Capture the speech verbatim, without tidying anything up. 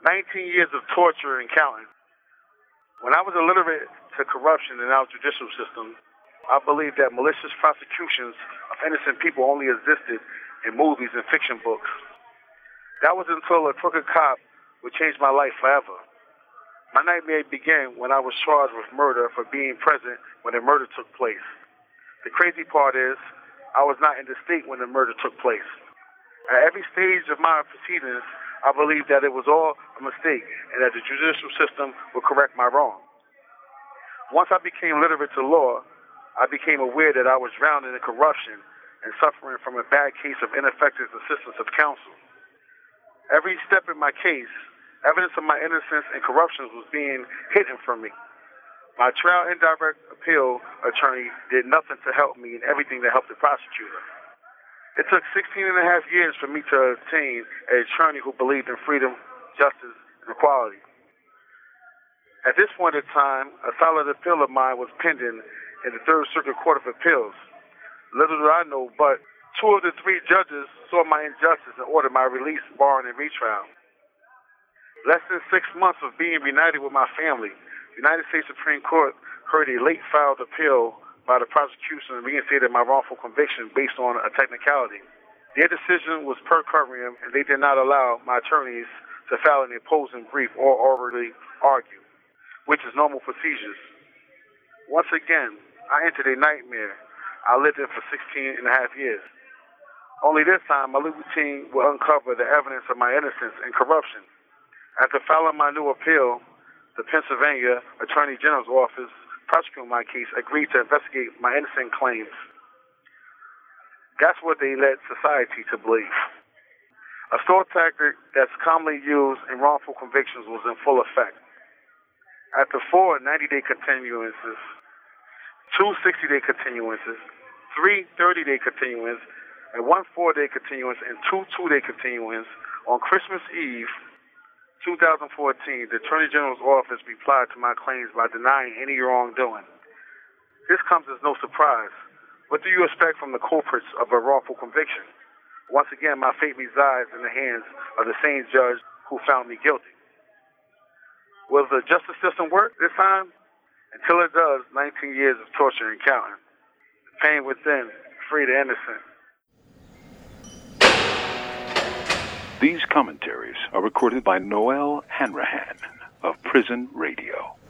nineteen years of torture and counting. When I was illiterate to corruption in our judicial system, I believed that malicious prosecutions of innocent people only existed in movies and fiction books. That was until a crooked cop would change my life forever. My nightmare began when I was charged with murder for being present when the murder took place. The crazy part is, I was not in the state when the murder took place. At every stage of my proceedings, I believed that it was all a mistake and that the judicial system would correct my wrong. Once I became literate to law, I became aware that I was drowning in corruption and suffering from a bad case of ineffective assistance of counsel. Every step in my case, evidence of my innocence and corruption was being hidden from me. My trial indirect appeal attorney did nothing to help me and everything to help the prosecutor. It took sixteen and a half years for me to obtain an attorney who believed in freedom, justice, and equality. At this point in time, a solid appeal of mine was pending in the Third Circuit Court of Appeals. Little did I know, but two of the three judges saw my injustice and ordered my release, barring and retrial. Less than six months of being reunited with my family, the United States Supreme Court heard a late-filed appeal by the prosecution and reinstated my wrongful conviction based on a technicality. Their decision was per curiam, and they did not allow my attorneys to file an opposing brief or orally argue, which is normal procedures. Once again, I entered a nightmare I lived in for sixteen and a half years. Only this time, my legal team will uncover the evidence of my innocence and corruption. After filing my new appeal, the Pennsylvania Attorney General's office prosecuting my case agreed to investigate my innocent claims. That's what they led society to believe. A store tactic that's commonly used in wrongful convictions was in full effect. After four ninety-day continuances, two sixty-day continuances, three thirty-day continuances, and one four-day continuance, and two two-day continuances, on Christmas Eve, two thousand fourteen, the Attorney General's office replied to my claims by denying any wrongdoing. This comes as no surprise. What do you expect from the culprits of a wrongful conviction? Once again, my fate resides in the hands of the same judge who found me guilty. Will the justice system work this time? Until it does, nineteen years of torture and counting. The pain within, free the innocent. These commentaries are recorded by Noel Hanrahan of Prison Radio.